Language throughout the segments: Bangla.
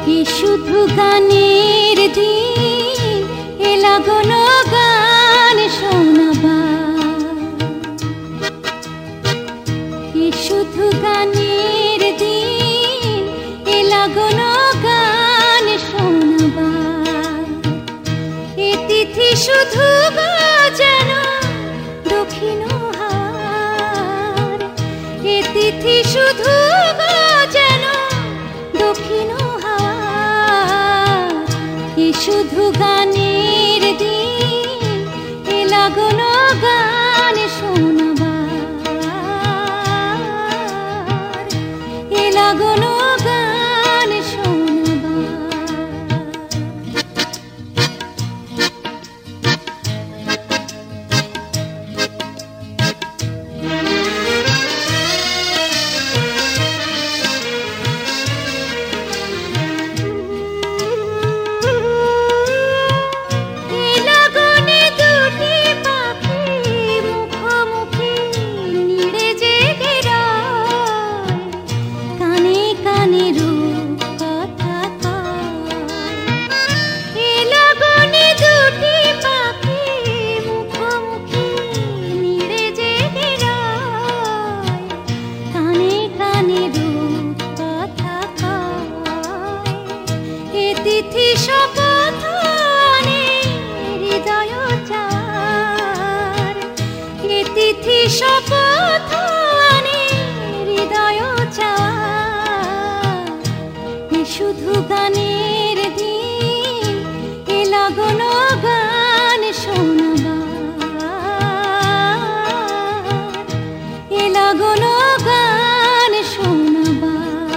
কি শুধু গানের দিন এলা গণ গান শোনাবার, কি শুধু গানের দিন এলা গণ গান শোনাবার। এ তিথি শুধু যেন দক্ষিণ হাওয়ার, এ তিথি শুধু যেন দক্ষিণ হাওয়ার। কি শুধু গানের দিন এলা গণ গান শোনাবার, এলা গণ গান শোনাবার। তিথি শপথ হৃদয় চার, এ তিথি শপথ হৃদয় চার। এ শুধু গানের দিন এলা গণ গান শোনাবার, এলা গণ গান শোনাবার।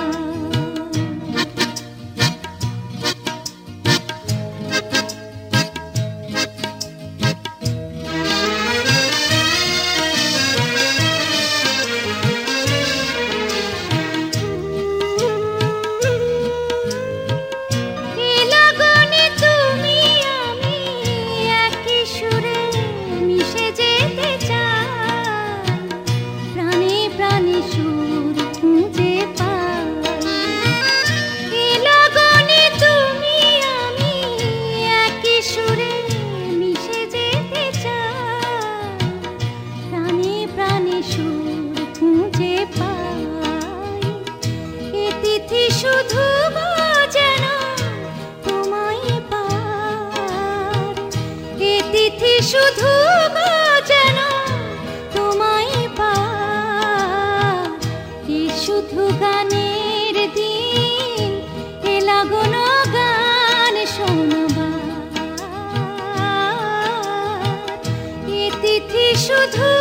শুধু যেন তোমায় পার, এ তিথি শুধু যেন তোমায় পার। এ শুধু গানের দিন এলা গণ গান শোনাবার, এ তিথি শুধু